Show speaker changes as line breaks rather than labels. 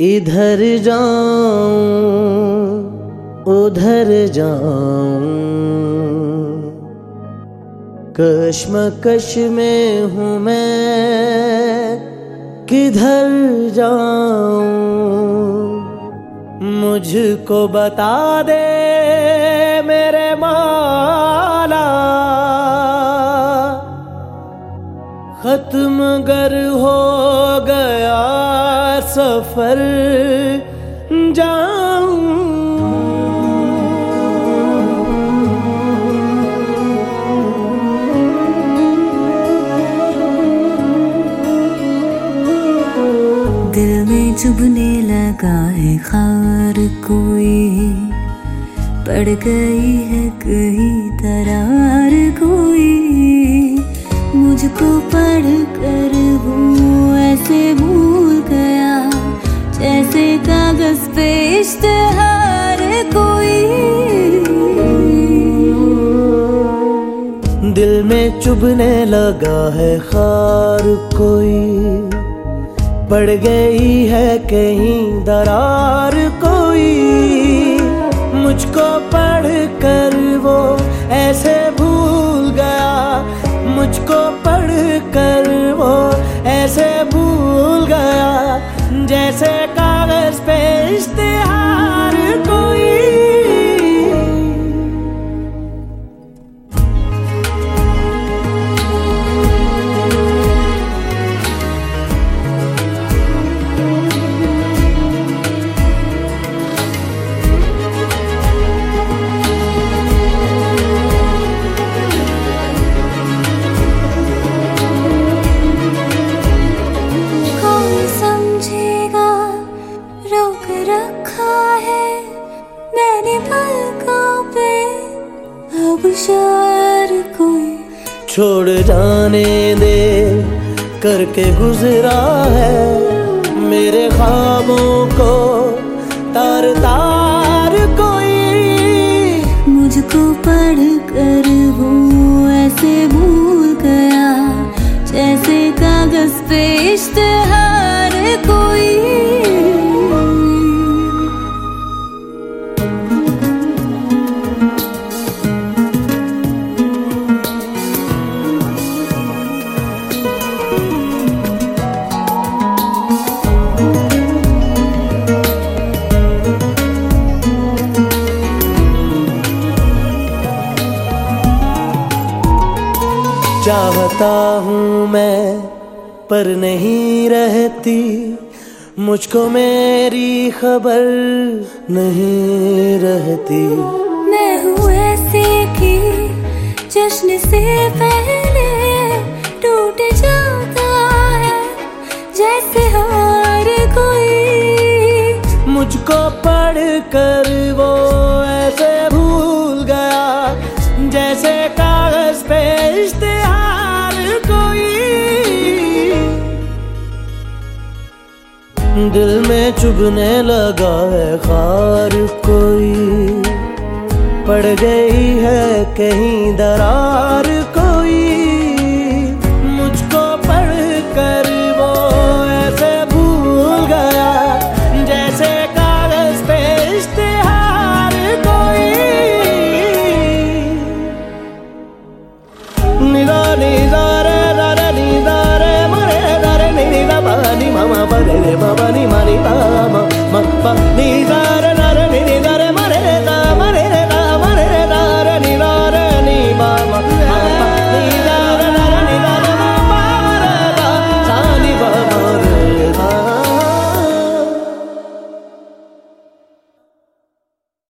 इधर जाऊं उधर जाऊं, कश्मकश में हूँ मैं, किधर जाऊं। मुझको बता दे मेरे मौला, खत्म गर हो गया सफर जाऊं।
दिल में चुभने लगा है खार कोई, पड़ गई है कहीं दरार कोई। मुझको पढ़ कर वो ऐसे भूल गया जैसे कागज पे इश्तिहार कोई।
दिल में चुभने लगा है खार कोई, पड़ गई है कहीं दरार कोई। मुझको पढ़ कर वो ऐसे भूल गया, मुझको पढ़ कर वो ऐसे भूल गया जैसे कागज पे इश्तिहार कोई। छोड़ जाने दे करके गुजरा है मेरे ख्वाबों को तार तार कोई।
मुझको पढ़ कर वो ऐसे भूल गया जैसे कागज पे इश्तिहार कोई।
चाहता हूँ मैं पर नहीं रहती, मुझको मेरी खबर नहीं रहती।
मैं हूँ ऐसी की जश्न से पहले टूट जाता है जैसे हार कोई।
मुझको पढ़ कर वो ऐसे भूल गया जैसे कागज पे इश्तिहार कोई। दिल में चुभने लगा है खार कोई, पड़ गई है कहीं दरार